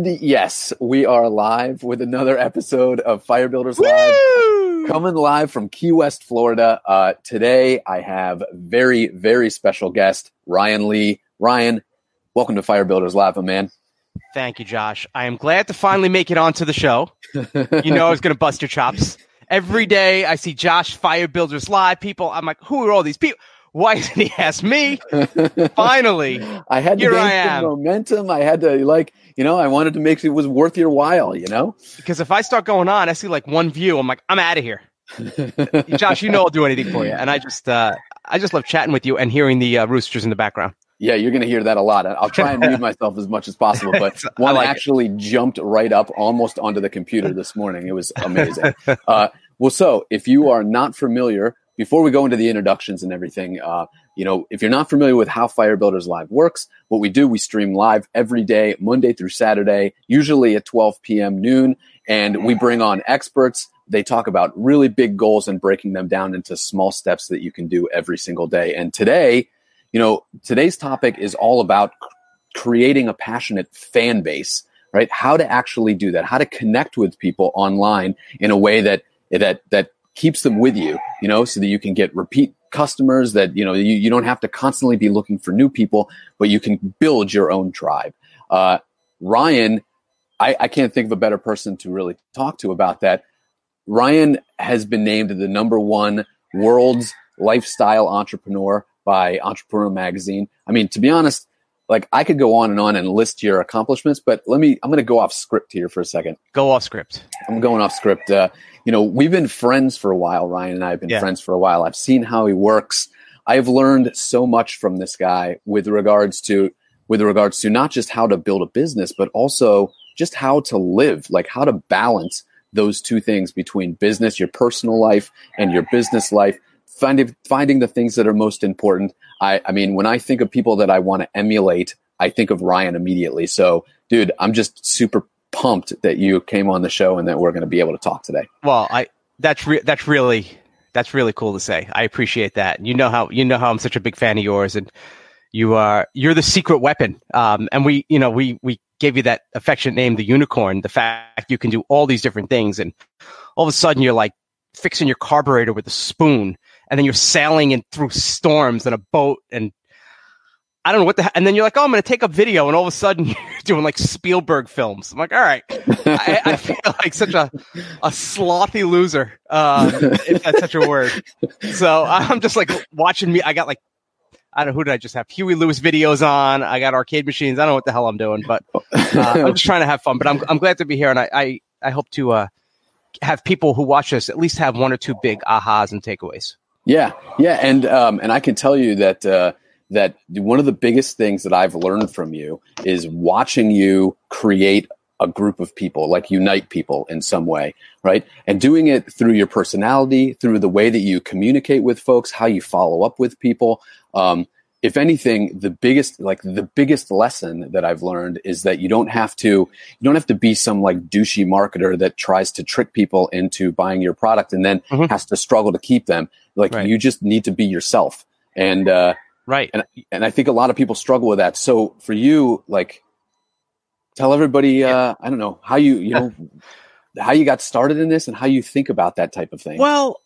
yes, we are live with another episode of Fire Builders Live, coming live from Key West, Florida. Today, I have very, very special guest, Ryan Lee. Ryan, welcome to Fire Builders Live, my man. Thank you, Josh. I am glad to finally make it onto the show. You know I was going to bust your chops. Every day I see Josh, Fire Builders Live people. I'm like, who are all these people? Why didn't he ask me? Finally, I had to here gain I am. some momentum. I had to, I wanted to make it was worth your while, Because if I start going on, I see like one view. I'm like, I'm out of here. Josh, you know I'll do anything for you. And I just love chatting with you and hearing the roosters in the background. Yeah, you're going to hear that a lot. I'll try and mute myself as much as possible, but one actually jumped right up almost onto the computer this morning. It was amazing. So if you are not familiar, before we go into the introductions and everything, if you're not familiar with how Fire Builders Live works, what we do, we stream live every day, Monday through Saturday, usually at 12 p.m. noon, and we bring on experts. They talk about really big goals and breaking them down into small steps that you can do every single day. And today, today's topic is all about creating a passionate fan base, right? How to actually do that, how to connect with people online in a way that keeps them with you, so that you can get repeat customers, that, you don't have to constantly be looking for new people, but you can build your own tribe. Ryan, I can't think of a better person to really talk to about that. Ryan has been named the #1 world's lifestyle entrepreneur by Entrepreneur Magazine. I mean, to be honest, I could go on and list your accomplishments, but I'm going to go off script here for a second. Go off script. I'm going off script. We've been friends for a while. Ryan and I have been friends for a while. I've seen how he works. I've learned so much from this guy with regards to not just how to build a business, but also just how to live, how to balance those two things between business, your personal life, and your business life. Finding the things that are most important. I mean, when I think of people that I want to emulate, I think of Ryan immediately. So, dude, I'm just super pumped that you came on the show and that we're going to be able to talk today. Well, that's really cool to say. I appreciate that. You know how I'm such a big fan of yours, and you're the secret weapon. And we gave you that affectionate name, the unicorn. The fact you can do all these different things, and all of a sudden you're like fixing your carburetor with a spoon, and then you're sailing in through storms in a boat, and I don't know what and then you're like, oh, I'm going to take up video, and all of a sudden you're doing like Spielberg films. I'm like, all right, I feel like such a slothy loser, if that's such a word. So I'm just like watching me. I got I don't know, who did I just have? Huey Lewis videos on. I got arcade machines. I don't know what the hell I'm doing, but I'm just trying to have fun. But I'm glad to be here, and I hope to have people who watch this at least have one or two big ahas and takeaways. Yeah, and I can tell you that one of the biggest things that I've learned from you is watching you create a group of people, unite people in some way, right? And doing it through your personality, through the way that you communicate with folks, how you follow up with people. If anything, the biggest lesson that I've learned is that you don't have to be some douchey marketer that tries to trick people into buying your product and then has to struggle to keep them. Right. You just need to be yourself. And, right. And I think a lot of people struggle with that. So for you, tell everybody, I don't know how how you got started in this and how you think about that type of thing. Well,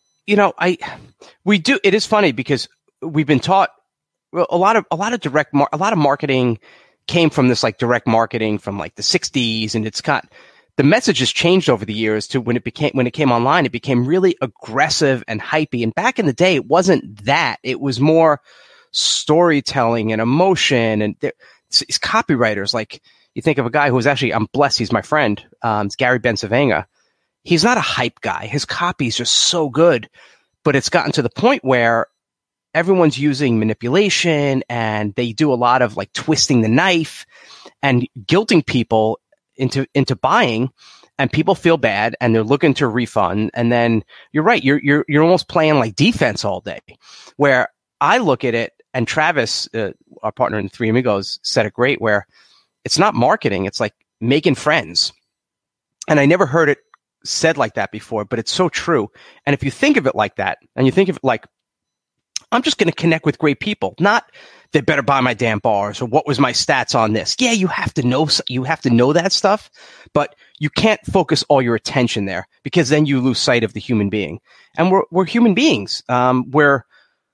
we do. It is funny because we've been taught a lot of marketing came from this direct marketing from the 60s, and the message has changed over the years to when it came online, it became really aggressive and hypey. And back in the day, it wasn't that. It was more storytelling and emotion. And these copywriters, you think of a guy who was actually, I'm blessed, he's my friend. It's Gary Bencivenga. He's not a hype guy. His copy is just so good, but it's gotten to the point where everyone's using manipulation, and they do a lot of twisting the knife and guilting people into buying, and people feel bad and they're looking to refund. And then you're right. You're almost playing defense all day, where I look at it, and Travis, our partner in Three Amigos, said it great, where it's not marketing. It's making friends. And I never heard it said like that before, but it's so true. And if you think of it like that, and you think of it I'm just going to connect with great people, not they better buy my damn bars or what was my stats on this. Yeah, you have to know that stuff, but you can't focus all your attention there because then you lose sight of the human being. And we're human beings. We're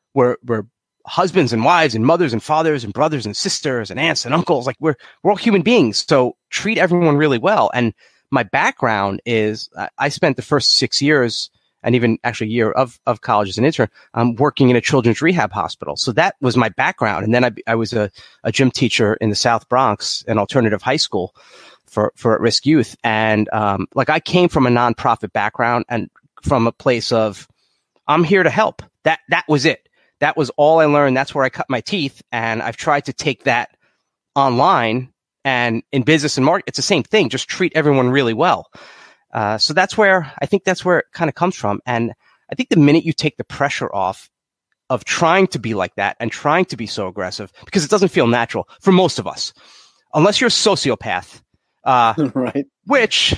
husbands and wives and mothers and fathers and brothers and sisters and aunts and uncles. Like we're all human beings. So treat everyone really well. And my background is I spent the first 6 years and even actually a year of college as an intern, working in a children's rehab hospital. So that was my background. And then I was a gym teacher in the South Bronx, an alternative high school for at-risk youth. And like I came from a nonprofit background and from a place of I'm here to help. That was it. That was all I learned. That's where I cut my teeth. And I've tried to take that online and in business and market. It's the same thing. Just treat everyone really well. So that's where it kind of comes from. And I think the minute you take the pressure off of trying to be like that and trying to be so aggressive, because it doesn't feel natural for most of us, unless you're a sociopath, right? Which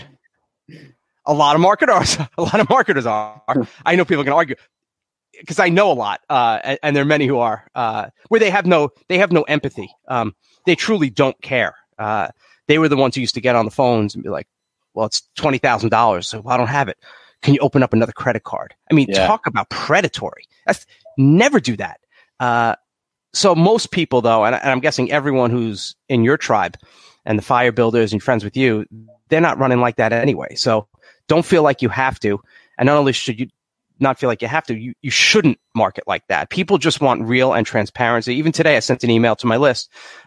a lot of marketers are. I know people are going to argue because I know a lot, and there are many who are, where they have no empathy. They truly don't care. They were the ones who used to get on the phones and be like, well, it's $20,000, so I don't have it. Can you open up another credit card? I mean, Talk about predatory. Never do that. So most people, though, and I'm guessing everyone who's in your tribe and the fire builders and friends with you, they're not running like that anyway. So don't feel like you have to. And not only should you not feel like you have to, you shouldn't market like that. People just want real and transparency. Even today, I sent an email to my list.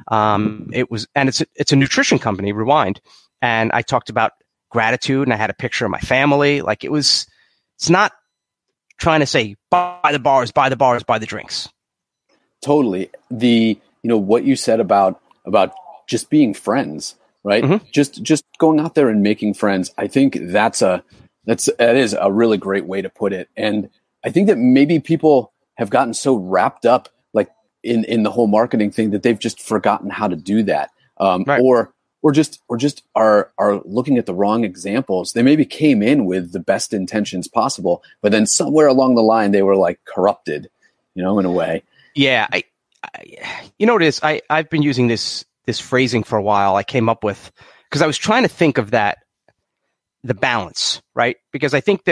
It's a nutrition company, Rewind. And I talked about gratitude and I had a picture of my family. Like it's not trying to say, buy the bars, buy the drinks. Totally. What you said about just being friends, right? Mm-hmm. Just going out there and making friends. I think that is a really great way to put it. And I think that maybe people have gotten so wrapped up like in the whole marketing thing that they've just forgotten how to do that. Right. Or just are looking at the wrong examples. They maybe came in with the best intentions possible, but then somewhere along the line they were like corrupted, in a way. Yeah, I you know what it is? I've been using this phrasing for a while. I came up with because I was trying to think of the balance, right? Because I think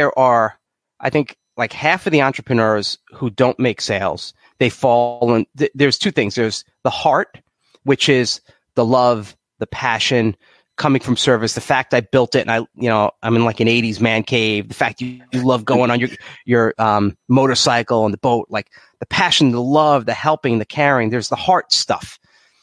like half of the entrepreneurs who don't make sales, they fall in. There's two things. There's the heart, which is the love, the passion coming from service, the fact I built it and I'm in like an 80s man cave, the fact you love going on your motorcycle and the boat, like the passion, the love, the helping, the caring, there's the heart stuff.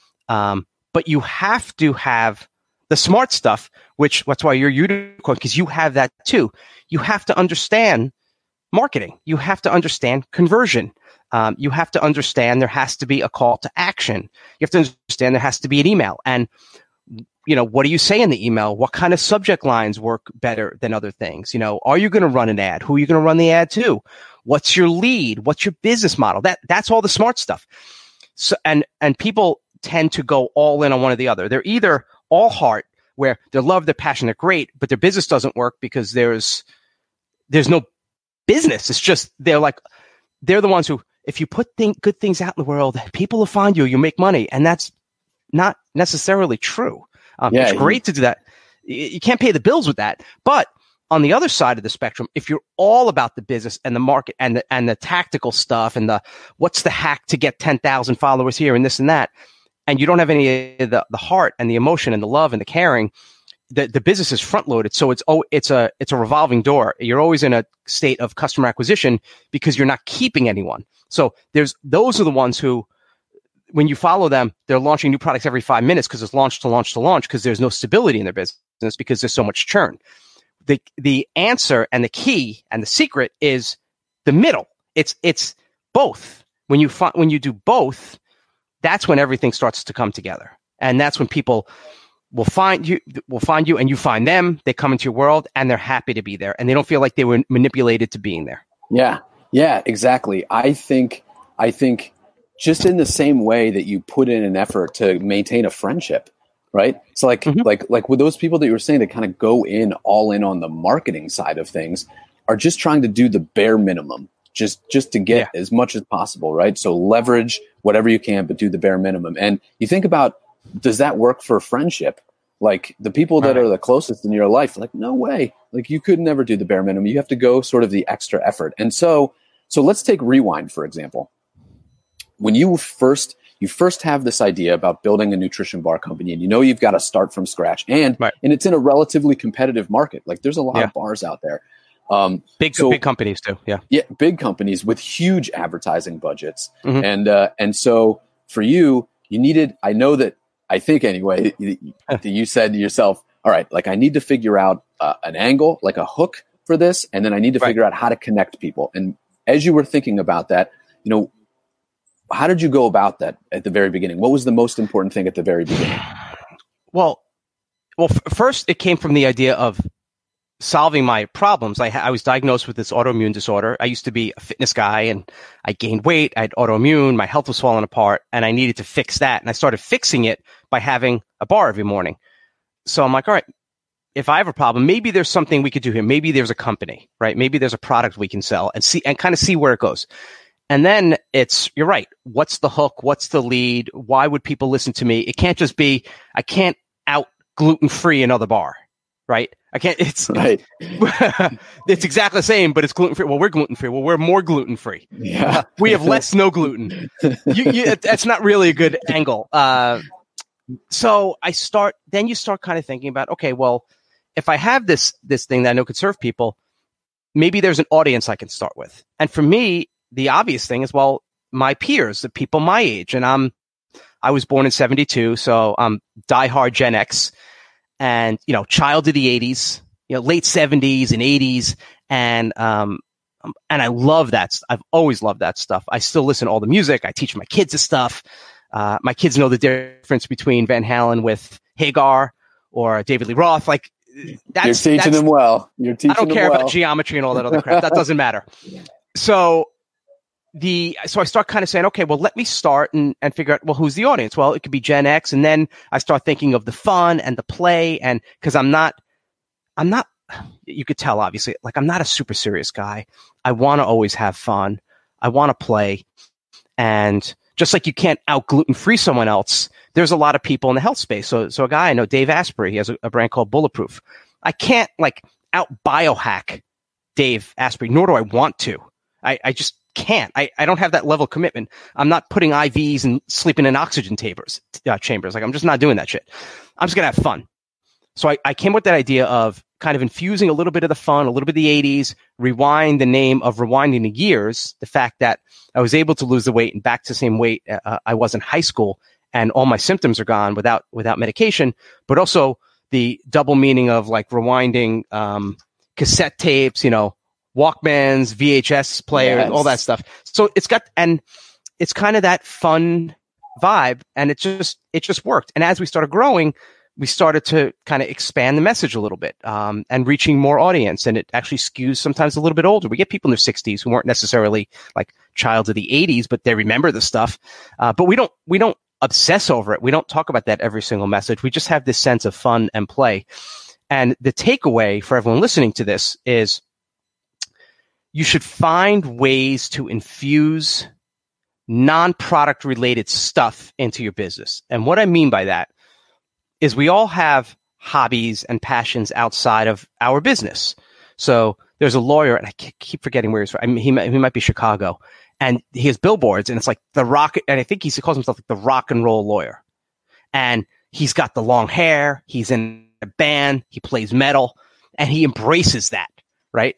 But you have to have the smart stuff, that's why you're unicorn, because you have that too. You have to understand marketing. You have to understand conversion. You have to understand there has to be a call to action. You have to understand there has to be an email. And what do you say in the email? What kind of subject lines work better than other things? Are you going to run an ad? Who are you going to run the ad to? What's your lead? What's your business model? That's all the smart stuff. So, and people tend to go all in on one or the other. They're either all heart, where their love, their passion, they're great, but their business doesn't work because there's no business. It's just, they're the ones who, if you put good things out in the world, people will find you make money. And that's not necessarily true. It's great to do that. You can't pay the bills with that. But on the other side of the spectrum, if you're all about the business and the market and the tactical stuff and what's the hack to get 10,000 followers here and this and that, and you don't have any of the heart and the emotion and the love and the caring, the business is front loaded. So it's a revolving door. You're always in a state of customer acquisition because you're not keeping anyone. So those are the ones who, when you follow them, they're launching new products every 5 minutes because it's launch to launch to launch because there's no stability in their business because there's so much churn. The answer and the key and the secret is the middle. It's both. When you do both, that's when everything starts to come together. And that's when people will find you and you find them. They come into your world and they're happy to be there and they don't feel like they were manipulated to being there. Yeah, exactly. I think just in the same way that you put in an effort to maintain a friendship, right? So like with those people that you were saying that kind of go all in on the marketing side of things are just trying to do the bare minimum, just to get as much as possible, right? So leverage whatever you can, but do the bare minimum. And you think about, does that work for friendship? Like the people that are the closest in your life, like, no way. Like you could never do the bare minimum. You have to go sort of the extra effort. And so let's take Rewind, for example. When you first have this idea about building a nutrition bar company, and you've got to start from scratch, and it's in a relatively competitive market. Like there's a lot of bars out there. Big companies too. Yeah, big companies with huge advertising budgets. And so for you needed, I think anyway, you said to yourself, all right, like I need to figure out an angle, like a hook for this. And then I need to figure out how to connect people. And as you were thinking about that, how did you go about that at the very beginning? What was the most important thing at the very beginning? Well, first it came from the idea of solving my problems. I was diagnosed with this autoimmune disorder. I used to be a fitness guy and I gained weight. I had autoimmune. My health was falling apart and I needed to fix that. And I started fixing it by having a bar every morning. So I'm like, all right, if I have a problem, maybe there's something we could do here. Maybe there's a company, right? Maybe there's a product we can sell and kind of see where it goes. And then you're right. What's the hook? What's the lead? Why would people listen to me? It can't just be, I can't out gluten-free another bar. Right? I can't, it's right. It's exactly the same, but it's gluten-free. Well, we're gluten-free. Well, we're more gluten-free. Yeah. We have less no gluten. That's not really a good angle. So then you start kind of thinking about, okay, well, if I have this thing that I know could serve people, maybe there's an audience I can start with. And for me, the obvious thing is, well, my peers, the people my age, and I was born in 1972, so I'm diehard Gen X. And, child of the 80s, late 70s and 80s. And I love that. I've always loved that stuff. I still listen to all the music. I teach my kids this stuff. My kids know the difference between Van Halen with Hagar or David Lee Roth. Like you're teaching them well. I don't care about geometry and all that other crap. That doesn't matter. So I start kind of saying, okay, well, let me start and figure out, well, who's the audience? Well, it could be Gen X. And then I start thinking of the fun and the play. And cause I'm not, you could tell obviously, like I'm not a super serious guy. I want to always have fun. I want to play. And just like you can't out gluten-free someone else, there's a lot of people in the health space. So a guy I know, Dave Asprey, he has a brand called Bulletproof. I can't like out biohack Dave Asprey, nor do I want to. I just can't. I don't have that level of commitment. I'm not putting IVs and sleeping in oxygen chambers. Like I'm just not doing that shit. I'm just going to have fun. So I came with that idea of kind of infusing a little bit of the fun, a little bit of the 80s, rewind the name of rewinding the years, the fact that I was able to lose the weight and back to the same weight I was in high school, and all my symptoms are gone without medication, but also the double meaning of like rewinding cassette tapes, Walkmans, VHS players, all that stuff. So it's kind of that fun vibe, and it just worked. And as we started growing, we started to kind of expand the message a little bit, and reaching more audience. And it actually skews sometimes a little bit older. We get people in their 60s who weren't necessarily like childs of the 80s, but they remember the stuff. But we don't obsess over it. We don't talk about that every single message. We just have this sense of fun and play. And the takeaway for everyone listening to this is you should find ways to infuse non-product related stuff into your business. And what I mean by that is we all have hobbies and passions outside of our business. So there's a lawyer, and I keep forgetting where he's from. I mean, he might be Chicago, and he has billboards, and it's like the rock, and I think he calls himself like the rock and roll lawyer. And he's got the long hair. He's in a band. He plays metal, and he embraces that, right?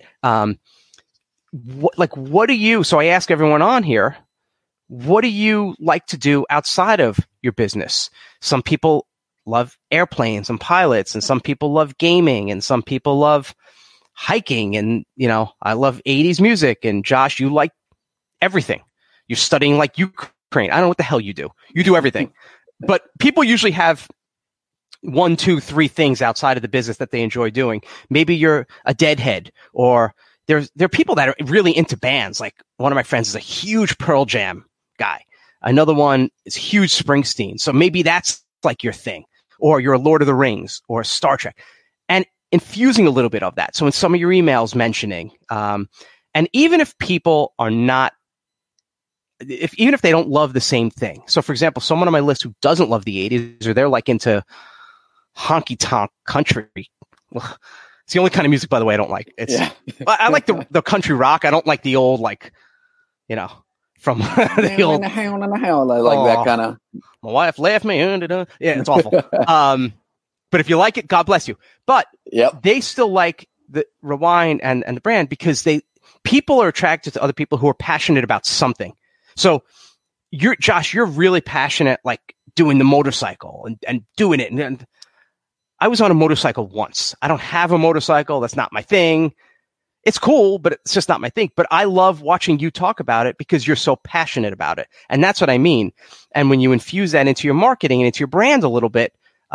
What do you, so I ask everyone on here, what do you like to do outside of your business? Some people love airplanes and pilots, and some people love gaming, and some people love hiking. And, I love 80s music. And Josh, you like everything. You're studying like Ukraine. I don't know what the hell you do. You do everything. But people usually have 1, 2, 3 things outside of the business that they enjoy doing. Maybe you're a deadhead, or there are people that are really into bands. Like one of my friends is a huge Pearl Jam guy. Another one is huge Springsteen. So maybe that's like your thing, or you're a Lord of the Rings or Star Trek, and infusing a little bit of that. So in some of your emails mentioning, And even if people are not, even if they don't love the same thing. So for example, someone on my list who doesn't love the 80s, or they're like into honky tonk country. Well, it's the only kind of music, by the way, I don't like. I like the country rock. I don't like the old, like, from the old. I like that kind of. My wife left me. Yeah, it's awful. But if you like it, God bless you. But they still like the Rewind and the brand because people are attracted to other people who are passionate about something. So Josh, you're really passionate, like doing the motorcycle and doing it. And I was on a motorcycle once. I don't have a motorcycle. That's not my thing. It's cool, but it's just not my thing. But I love watching you talk about it because you're so passionate about it. And that's what I mean. And when you infuse that into your marketing and into your brand a little bit,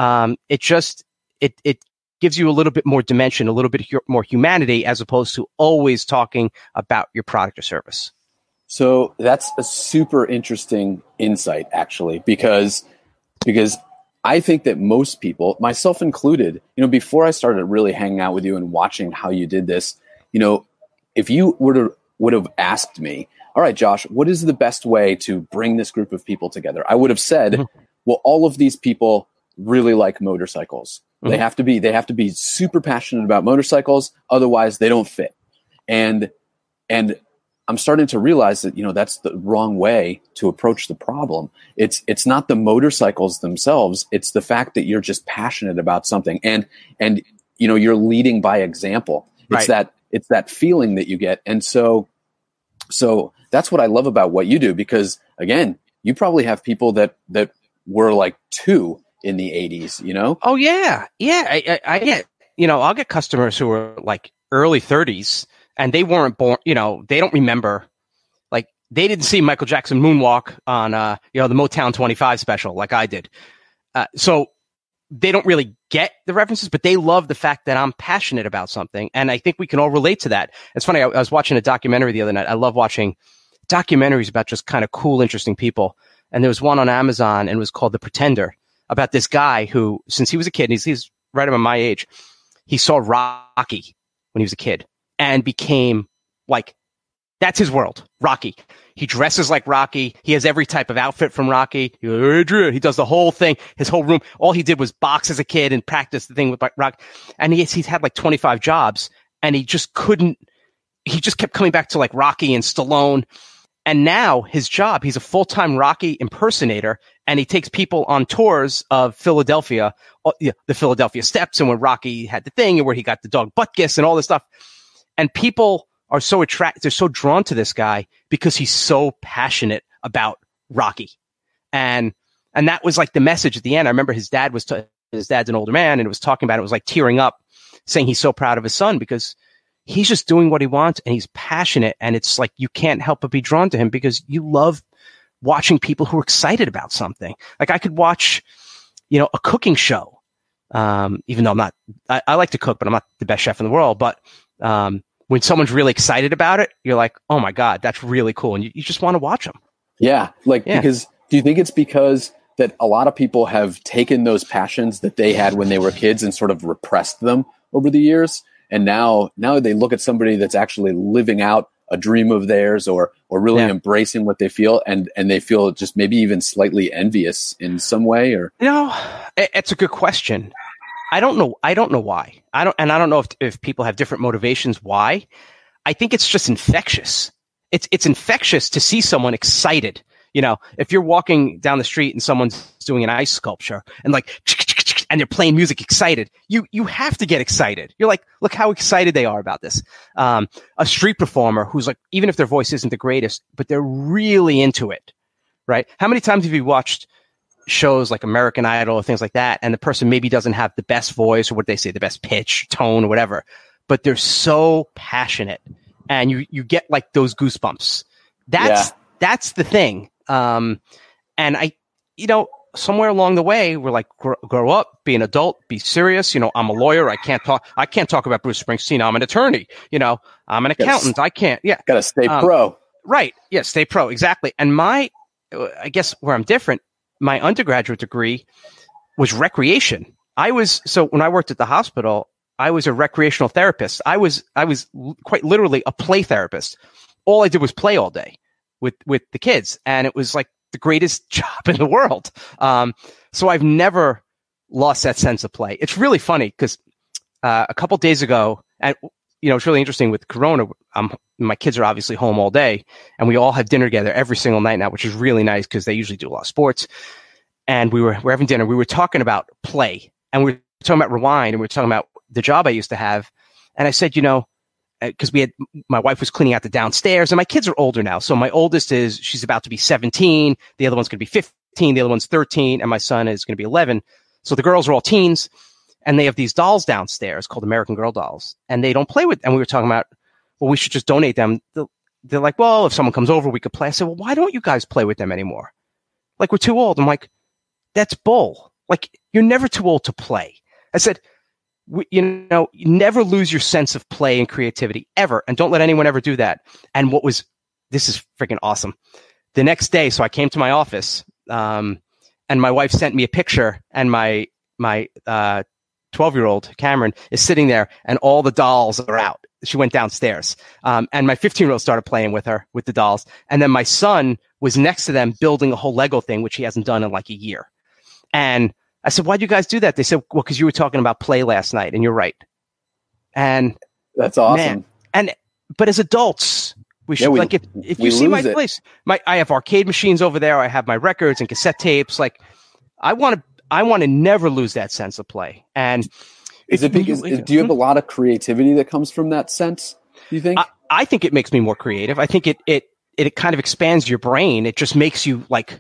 it gives you a little bit more dimension, a little bit more humanity, as opposed to always talking about your product or service. So that's a super interesting insight, actually, because I think that most people, myself included, before I started really hanging out with you and watching how you did this, if you would have asked me, all right, Josh, what is the best way to bring this group of people together? I would have said, well, all of these people really like motorcycles. They have to be super passionate about motorcycles. Otherwise they don't fit. And I'm starting to realize that, that's the wrong way to approach the problem. It's not the motorcycles themselves. It's the fact that you're just passionate about something and you're leading by example. It's right. It's that feeling that you get. And so that's what I love about what you do, because again, you probably have people that were like 2 in the 80s, Oh yeah. Yeah. I get, I'll get customers who are like early 30s and they weren't born, they don't remember, like they didn't see Michael Jackson moonwalk on, the Motown 25 special like I did. So they don't really get the references, but they love the fact that I'm passionate about something. And I think we can all relate to that. It's funny. I was watching a documentary the other night. I love watching documentaries about just kind of cool, interesting people. And there was one on Amazon and it was called The Pretender, about this guy who, since he was a kid, he's right about my age, he saw Rocky when he was a kid and became like, that's his world, Rocky. He dresses like Rocky. He has every type of outfit from Rocky. He does the whole thing, his whole room. All he did was box as a kid and practice the thing with Rocky. And he's had like 25 jobs and he just kept coming back to like Rocky and Stallone. And now his job, he's a full-time Rocky impersonator, and he takes people on tours of Philadelphia, the Philadelphia Steps, and where Rocky had the thing, and where he got the dog Butkus and all this stuff. And people are so attracted, they're so drawn to this guy because he's so passionate about Rocky. And that was like the message at the end. I remember his dad's an older man, and it was talking about it was like tearing up, saying he's so proud of his son because he's just doing what he wants and he's passionate. And it's like, you can't help but be drawn to him because you love watching people who are excited about something. Like I could watch, a cooking show. Even though I like to cook, but I'm not the best chef in the world. But, when someone's really excited about it, you're like, oh my God, that's really cool. And you just want to watch them. Yeah. Because do you think it's because that a lot of people have taken those passions that they had when they were kids and sort of repressed them over the years? And now they look at somebody that's actually living out a dream of theirs or really embracing what they feel and they feel just maybe even slightly envious in some way or? It's a good question. I don't know why. I don't know if people have different motivations why. I think it's just infectious. It's infectious to see someone excited. If you're walking down the street and someone's doing an ice sculpture and like, and they're playing music excited, you have to get excited. You're like, look how excited they are about this. A street performer who's like, even if their voice isn't the greatest, but they're really into it, right? How many times have you watched shows like American Idol or things like that, and the person maybe doesn't have the best voice or what they say, the best pitch, tone, or whatever, but they're so passionate and you get like those goosebumps. That's the thing. And somewhere along the way, we're like, grow up, be an adult, be serious. I'm a lawyer. I can't talk about Bruce Springsteen. I'm an attorney. I'm an accountant. I can't. Yeah. Gotta stay pro. Right. Yeah. Stay pro. Exactly. And I guess where I'm different, my undergraduate degree was recreation. So when I worked at the hospital, I was a recreational therapist. I was quite literally a play therapist. All I did was play all day with the kids, and it was like the greatest job in the world. So I've never lost that sense of play. It's really funny because a couple days ago, and it's really interesting with Corona. My kids are obviously home all day, and we all have dinner together every single night now, which is really nice because they usually do a lot of sports. And we're having dinner. We were talking about play, and we were talking about Rewind, and we were talking about the job I used to have. And I said, because my wife was cleaning out the downstairs, and my kids are older now. So my oldest she's about to be 17. The other one's going to be 15. The other one's 13, and my son is going to be 11. So the girls are all teens, and they have these dolls downstairs called American Girl dolls, and they don't play with. And we were talking about, well, we should just donate them. They're like, well, if someone comes over, we could play. I said, well, why don't you guys play with them anymore? Like, we're too old. I'm like, that's bull. Like, you're never too old to play. I said, you never lose your sense of play and creativity ever. And don't let anyone ever do that. And this is freaking awesome. The next day, so I came to my office, and my wife sent me a picture, and my 12-year-old Cameron is sitting there, and all the dolls are out. She went downstairs. And my 15-year-old started playing with the dolls. And then my son was next to them building a whole Lego thing, which he hasn't done in like a year. And I said, why'd you guys do that? They said, well, because you were talking about play last night, and you're right. And that's awesome. Man, but as adults, we should, if you see my place, I have arcade machines over there. I have my records and cassette tapes. Like, I want to never lose that sense of play. And do you have a lot of creativity that comes from that sense? Do you think? I think it makes me more creative. I think it kind of expands your brain. It just makes you like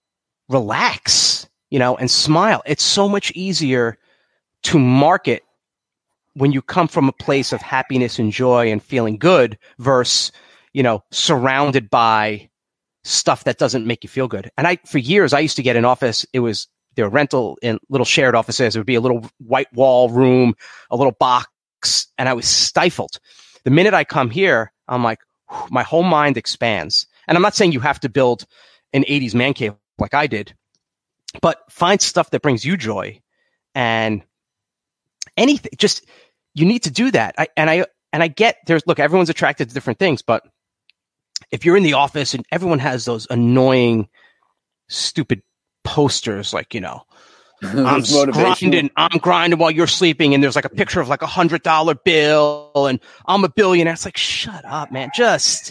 relax, and smile. It's so much easier to market when you come from a place of happiness and joy and feeling good versus, surrounded by stuff that doesn't make you feel good. And for years, I used to get an office. There were rental in little shared offices. It would be a little white wall room, a little box, and I was stifled. The minute I come here, I'm like, my whole mind expands. And I'm not saying you have to build an 80s man cave like I did, but find stuff that brings you joy, and anything. Just, you need to do that. I get everyone's attracted to different things, but if you're in the office and everyone has those annoying, stupid posters, like, I'm grinding while you're sleeping, and there's like a picture of like $100 bill, and I'm a billionaire. It's like, shut up, man. Just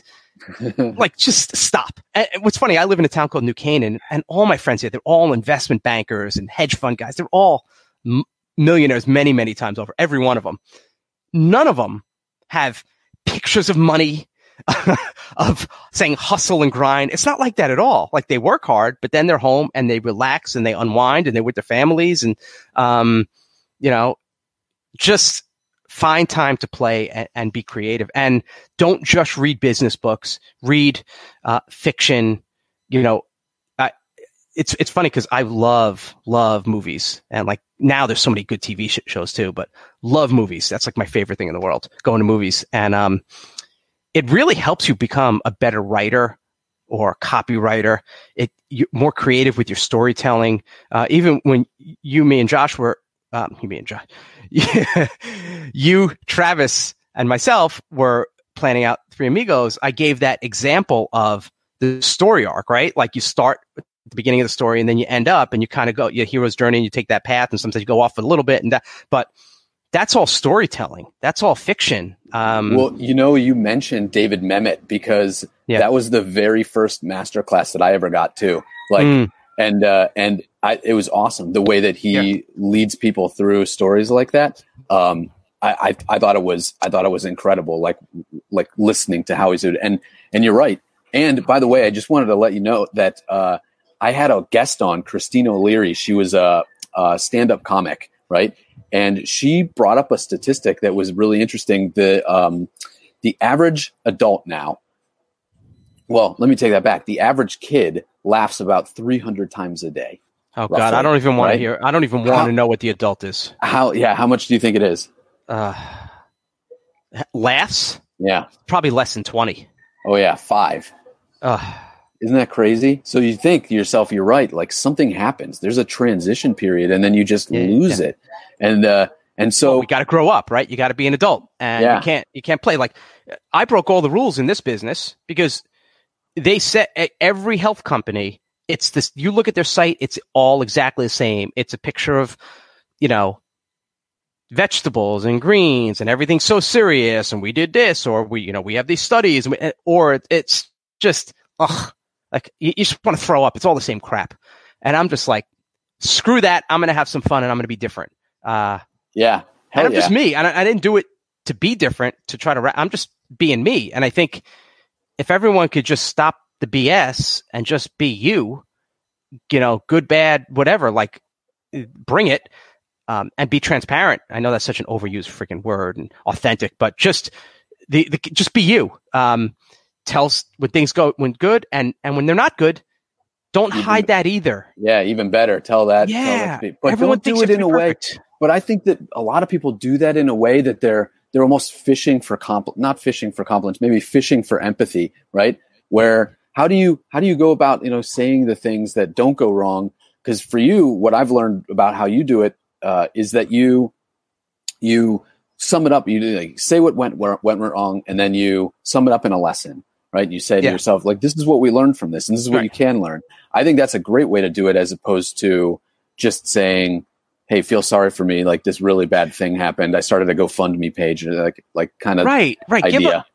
stop. And what's funny, I live in a town called New Canaan, and all my friends here, they're all investment bankers and hedge fund guys. They're all millionaires many, many times over, every one of them. None of them have pictures of money of saying hustle and grind. It's not like that at all. Like, they work hard, but then they're home and they relax and they unwind and they're with their families, and, just find time to play and be creative. And don't just read business books, read fiction. It's funny because I love movies, and like now there's so many good TV shows too, but love movies. That's like my favorite thing in the world, going to movies. And it really helps you become a better writer or a copywriter. You're more creative with your storytelling. Even when me and Josh, Travis, and myself were planning out Three Amigos, I gave that example of the story arc, right? Like, you start at the beginning of the story, and then you end up, and you kind of go your hero's journey, and you take that path, and sometimes you go off a little bit, but that's all storytelling. That's all fiction. Well, you mentioned David Mamet because that was the very first masterclass that I ever got to. Like, it was awesome the way that he leads people through stories like that. I thought it was incredible. Like listening to how he's doing it. And you're right. And by the way, I just wanted to let you know that I had a guest on, Christina O'Leary. She was a stand-up comic, right? And she brought up a statistic that was really interesting. The average adult now, well, let me take that back. The average kid laughs about 300 times a day. Oh, roughly, God, I don't even want to hear. I don't even want to know what the adult is. How much do you think it is? Laughs? Yeah. Probably less than 20. Oh, yeah, 5. Isn't that crazy? So you think to yourself, you're right. Like, something happens. There's a transition period, and then you just lose it. And And so we got to grow up, right? You got to be an adult, and you can't play. Like, I broke all the rules in this business because they set at every health company. It's this, you look at their site, it's all exactly the same. It's a picture of, vegetables and greens and everything's so serious. And we did this, or we have these studies, or it's just, like you just want to throw up. It's all the same crap. And I'm just like, screw that. I'm going to have some fun and I'm going to be different. Yeah. And I'm just me. And I didn't do it to be different, to try to, I'm just being me. And I think if everyone could just stop the BS and just be you, good, bad, whatever, like bring it, and be transparent. I know that's such an overused freaking word, and authentic, but just just be you. Tell us when things when good, and when they're not good, don't hide that either. Yeah. Even better. Tell that. Yeah. But everyone don't do it in a way. But I think that a lot of people do that in a way that they're almost fishing for not fishing for compliments, maybe fishing for empathy, right? Where how do you go about, saying the things that don't go wrong? Because for you, what I've learned about how you do it is that you sum it up. You say what went wrong, and then you sum it up in a lesson, right? You say to yourself, like, this is what we learned from this, and this is what you can learn. I think that's a great way to do it, as opposed to just saying, hey, feel sorry for me. Like, this really bad thing happened. I started a GoFundMe page, like kind of right. idea.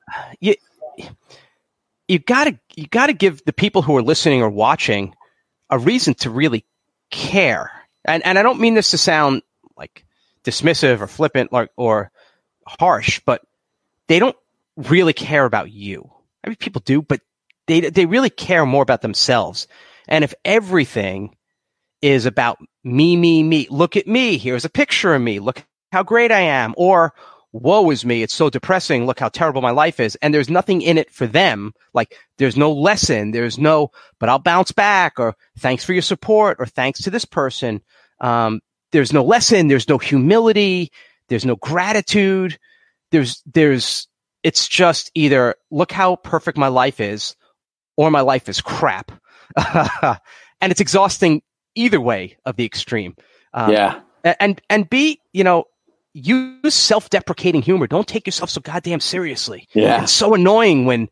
You gotta give the people who are listening or watching a reason to really care. And I don't mean this to sound like dismissive or flippant or harsh, but they don't really care about you. I mean, people do, but they really care more about themselves. And if everything is about me, look at me, here's a picture of me, look how great I am, or woe is me, it's so depressing, look how terrible my life is, and there's nothing in it for them, like there's no lesson, there's no, but I'll bounce back, or thanks for your support, or thanks to this person. There's no lesson, there's no humility, there's no gratitude, it's just either look how perfect my life is, or my life is crap. And it's exhausting either way of the extreme. And be, use self-deprecating humor. Don't take yourself so goddamn seriously. Yeah. It's so annoying when,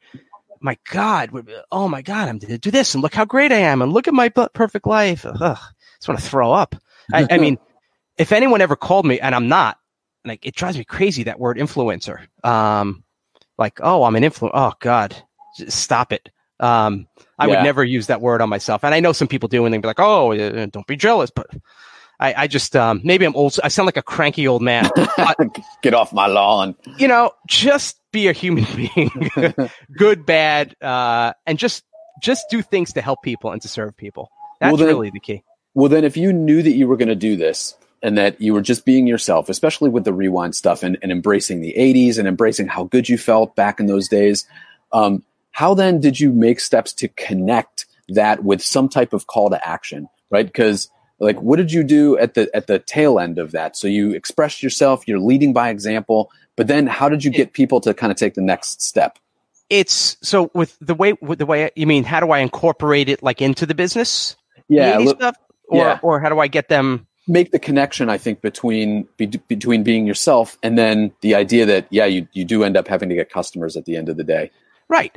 oh my God, I'm going to do this, and look how great I am, and look at my perfect life. Ugh, I just want to throw up. I mean, if anyone ever called me, and I'm not, like, it drives me crazy, that word influencer. Like, oh, I'm an influencer. Oh God, just stop it. I would never use that word on myself. And I know some people do, and they'd be like, oh, don't be jealous. But I just, maybe I'm old. I sound like a cranky old man. Get off my lawn. Just be a human being, good, bad, and just do things to help people and to serve people. That's really the key. Well, then if you knew that you were going to do this, and that you were just being yourself, especially with the Rewind stuff, and embracing the 80s and embracing how good you felt back in those days, how then did you make steps to connect that with some type of call to action, right? Because, like, what did you do at the tail end of that? So you expressed yourself, you're leading by example, but then how did you get people to kind of take the next step? It's so with the way you mean, how do I incorporate it like into the business? Yeah. Stuff? Or how do I get them? Make the connection, I think, between being yourself and then the idea that, you do end up having to get customers at the end of the day. Right.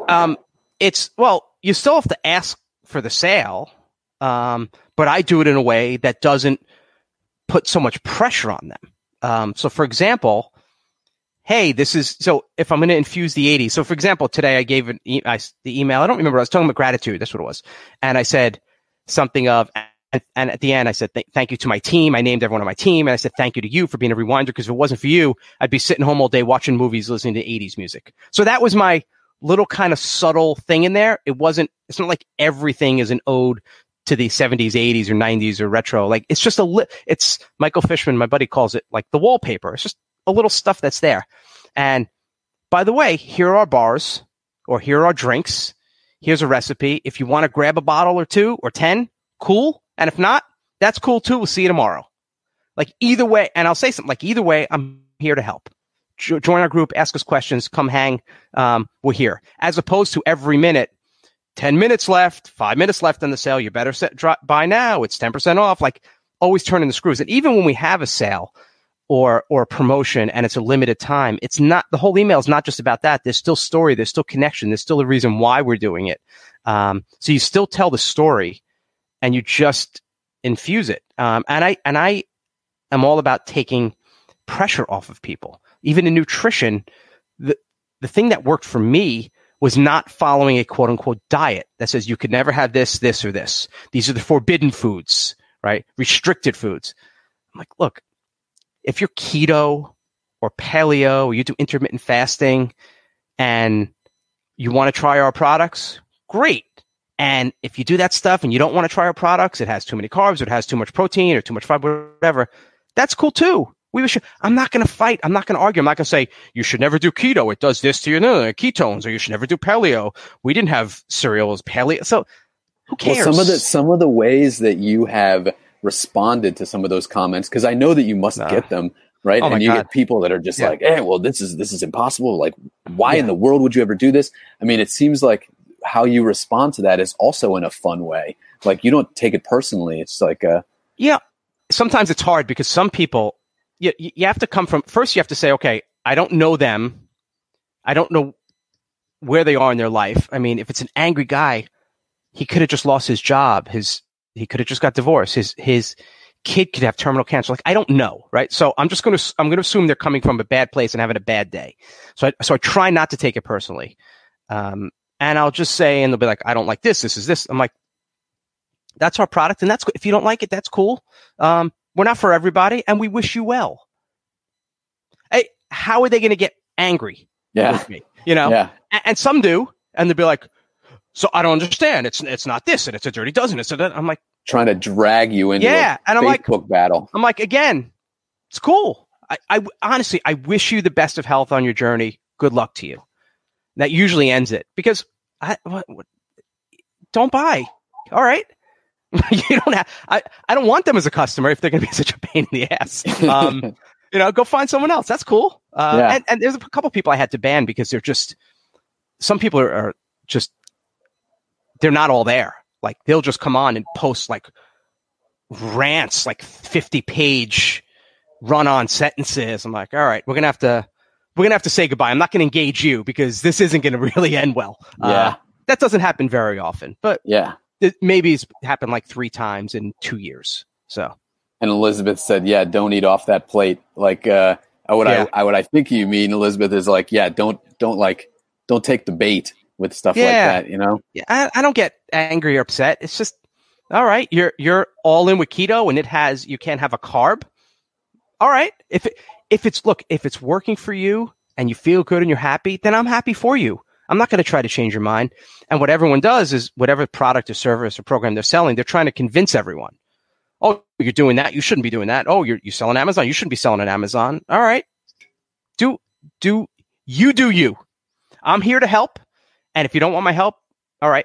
You still have to ask for the sale, but I do it in a way that doesn't put so much pressure on them. So for example, hey, if I'm going to infuse the 80s. So for example, today I gave the email. I don't remember. I was talking about gratitude. That's what it was. And I said something of, and at the end, I said, thank you to my team. I named everyone on my team. And I said, thank you to you for being a rewinder. Because if it wasn't for you, I'd be sitting home all day watching movies, listening to 80s music. So that was my little kind of subtle thing in there. It's not like everything is an ode to the 70s, 80s, or 90s, or retro. Like, it's just it's Michael Fishman, my buddy, calls it like the wallpaper. It's just a little stuff that's there. And by the way, here are our bars, or here are our drinks. Here's a recipe. If you want to grab a bottle or 2 or 10, cool. And if not, that's cool too. We'll see you tomorrow. Like, either way, and I'll say something like, either way, I'm here to help. Join our group, ask us questions, come hang. We're here. As opposed to every minute, 10 minutes left, 5 minutes left on the sale. You better buy now. It's 10% off. Like, always turning the screws. And even when we have a sale, or a promotion and it's a limited time, it's not, the whole email is not just about that. There's still story, there's still connection, there's still a reason why we're doing it. So you still tell the story and you just infuse it. And I am all about taking pressure off of people. Even in nutrition, the thing that worked for me was not following a quote unquote diet that says you could never have this, this, or this. These are the forbidden foods, right? Restricted foods. I'm like, look, if you're keto or paleo, or you do intermittent fasting and you want to try our products, great. And if you do that stuff and you don't want to try our products, it has too many carbs, or it has too much protein or too much fiber, whatever, that's cool too. I'm not going to fight. I'm not going to argue. I'm not going to say you should never do keto. It does this to your ketones, or you should never do paleo. We didn't have cereal as paleo. So who cares? Well, some of the ways that you have responded to some of those comments, because I know that you must get them, right? And you get people that are just like, hey, well, this is impossible. Like, why in the world would you ever do this? I mean, it seems like how you respond to that is also in a fun way. Like, you don't take it personally. It's like yeah. Sometimes it's hard because some people, you have to come from, first you have to say, okay, I don't know them. I don't know where they are in their life. I mean, if it's an angry guy, he could have just lost his job. He could have just got divorced. His kid could have terminal cancer. Like, I don't know, right? So I'm going to assume they're coming from a bad place and having a bad day. So I try not to take it personally. And I'll just say, and they'll be like, I don't like this. This is this. I'm like, that's our product. And that's, if you don't like it, that's cool. We're not for everybody, and we wish you well. Hey, how are they going to get angry with me? You know? Yeah. And some do, and they'll be like, so I don't understand. It's not this, and it's a dirty dozen. It's a that. I'm like, trying to drag you into a and I'm Facebook battle. I'm like, again, it's cool. I honestly, I wish you the best of health on your journey. Good luck to you. That usually ends it, because don't buy. All right. You don't have, I don't want them as a customer if they're going to be such a pain in the ass. Go find someone else. That's cool. And there's a couple people I had to ban because they're just, some people are just, they're not all there. Like, they'll just come on and post like rants, like 50-page run-on sentences. I'm like, all right, we're going to have to say goodbye. I'm not going to engage you because this isn't going to really end well. That doesn't happen very often, but maybe it's happened like 3 times in 2 years. So, and Elizabeth said, "Yeah, don't eat off that plate." Like, what I think you mean, Elizabeth, is like, don't take the bait with stuff like that. You know? Yeah, I don't get angry or upset. It's just, all right, you're all in with keto, and you can't have a carb. All right, if it's working for you and you feel good and you're happy, then I'm happy for you. I'm not going to try to change your mind. And what everyone does is, whatever product or service or program they're selling, they're trying to convince everyone. Oh, you're doing that. You shouldn't be doing that. Oh, you sell on Amazon. You shouldn't be selling on Amazon. All right. Do you. I'm here to help. And if you don't want my help, all right.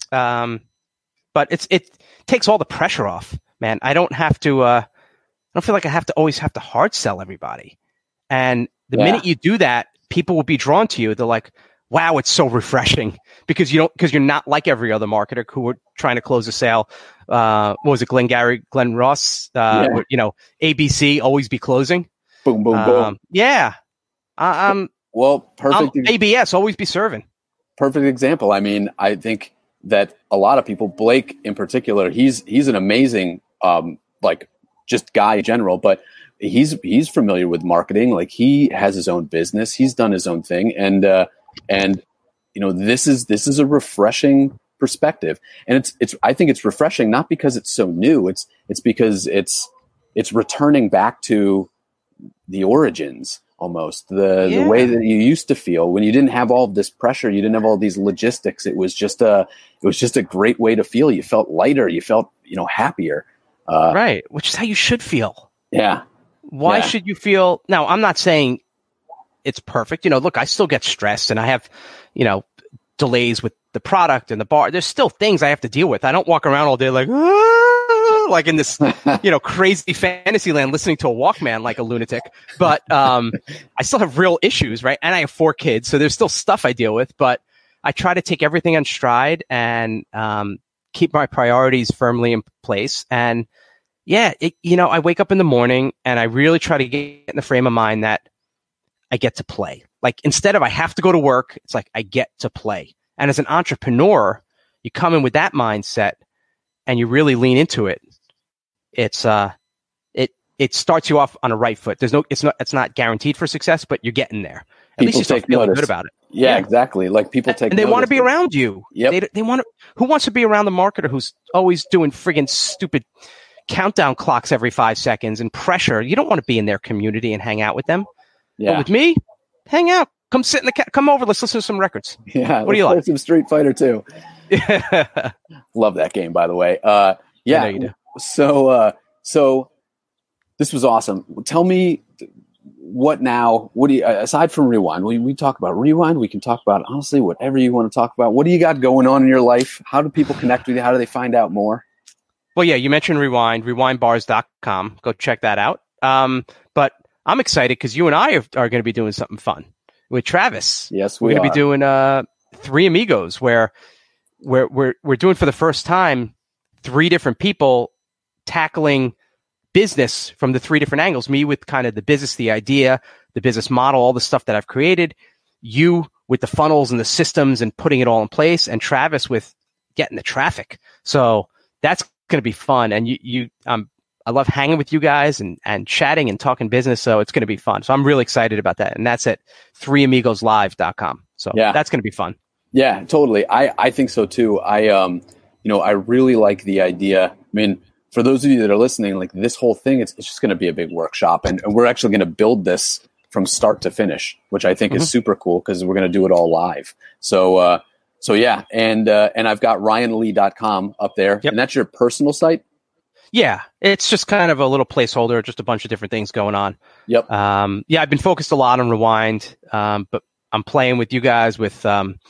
But it takes all the pressure off, man. I don't have to, I don't feel like I always have to hard sell everybody. And the minute you do that, people will be drawn to you. They're like, wow, it's so refreshing, because you're not like every other marketer who are trying to close a sale. What was it? Glenn Ross, ABC, always be closing. Boom, boom, boom. Yeah. Perfect. ABS, always be serving. Perfect example. I mean, I think that a lot of people, Blake in particular, he's an amazing, just guy in general, but he's familiar with marketing. Like, he has his own business. He's done his own thing. And this is a refreshing perspective. And I think it's refreshing, not because it's so new. It's because it's returning back to the origins, almost the way that you used to feel when you didn't have all of this pressure. You didn't have all these logistics. It was just a great way to feel. You felt lighter. You felt, happier. Right. Which is how you should feel. Yeah. Why should you feel? Now, I'm not saying it's perfect. Look, I still get stressed, and I have, delays with the product and the bar. There's still things I have to deal with. I don't walk around all day like in this, crazy fantasy land listening to a Walkman like a lunatic. But I still have real issues, right? And I have 4 kids, so there's still stuff I deal with. But I try to take everything on stride and keep my priorities firmly in place. And I wake up in the morning and I really try to get in the frame of mind that I get to play. Like instead of I have to go to work, it's like I get to play. And as an entrepreneur, you come in with that mindset and you really lean into it. It starts you off on a right foot. It's not guaranteed for success, but you're getting there. At least you start feeling good about it. Yeah, exactly. Like people take, and they want to be around you. Yep. They want to. Who wants to be around the marketer who's always doing friggin' stupid countdown clocks every 5 seconds and pressure? You don't want to be in their community and hang out with them. Yeah. But with me, hang out. Come sit in come over. Let's listen to some records. Yeah. What do you like? Some Street Fighter 2. Love that game, by the way. Yeah. I know you do. So this was awesome. Tell me what now? What do you, aside from Rewind, we talk about Rewind. We can talk about honestly whatever you want to talk about. What do you got going on in your life? How do people connect with you? How do they find out more? Well, yeah, you mentioned Rewind, rewindbars.com. Go check that out. But I'm excited because you and I are going to be doing something fun with Travis. Yes, we're going to be doing Three Amigos, where we're doing for the first time 3 different people tackling business from the 3 different angles. Me with kind of the business, the idea, the business model, all the stuff that I've created. You with the funnels and the systems and putting it all in place, and Travis with getting the traffic. So that's going to be fun. And I love hanging with you guys and chatting and talking business. So it's going to be fun. So I'm really excited about that. And that's at 3amigoslive.com. So that's going to be fun. Yeah, totally. I think so too. I really like the idea. I mean, for those of you that are listening, like this whole thing, it's just going to be a big workshop, and we're actually going to build this from start to finish, which I think is super cool because we're going to do it all live. So yeah. And I've got ryanlee.com up there. Yep. And that's your personal site. Yeah. It's just kind of a little placeholder, just a bunch of different things going on. Yep. I've been focused a lot on Rewind, but I'm playing with you guys with,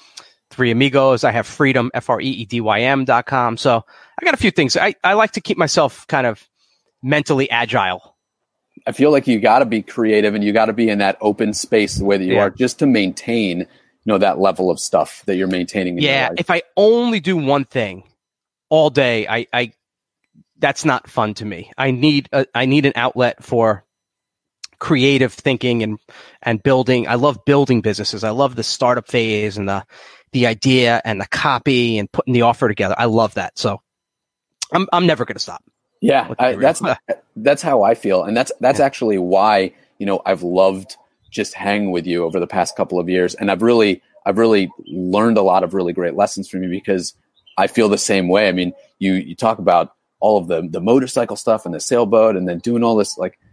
3 Amigos. I have Freedom, FREEDYM.com. So I got a few things. I like to keep myself kind of mentally agile. I feel like you got to be creative and you got to be in that open space the way that you are, just to maintain, that level of stuff that you're maintaining. In your life. If I only do one thing all day, I that's not fun to me. I need an outlet for creative thinking and building. I love building businesses. I love the startup phase and the idea and the copy and putting the offer together. I love that. So I'm never going to stop. Yeah, that's how I feel. And that's actually why, I've loved just hanging with you over the past couple of years. And I've really learned a lot of really great lessons from you because I feel the same way. I mean, you talk about all of the motorcycle stuff and the sailboat and then doing all this, like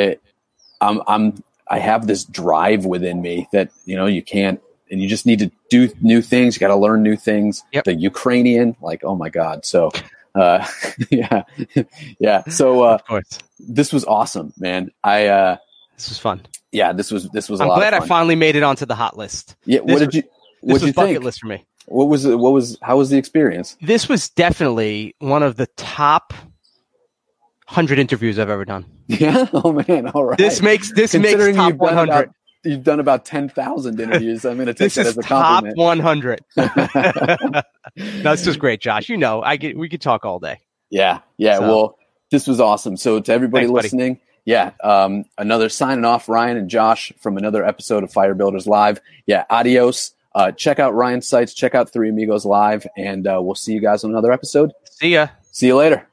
I have this drive within me that, you can't, and you just need to do new things. You got to learn new things. Yep. The Ukrainian, like, oh my God. So, yeah. So, of course. This was awesome, man. This was fun. Yeah, this was a lot of fun. I'm glad I finally made it onto the hot list. Yeah. What did you bucket think? List for me. How was the experience? This was definitely one of the top 100 interviews I've ever done. Yeah. Oh man. All right. This makes top 100. You've done about 10,000 interviews. I'm going to take that as a compliment. Top 100. That's just great, Josh. We could talk all day. Yeah. So. Well, this was awesome. So to everybody listening, another signing off, Ryan and Josh from another episode of Fire Builders Live. Yeah. Adios. Check out Ryan's sites. Check out 3 Amigos Live, and we'll see you guys on another episode. See ya. See you later.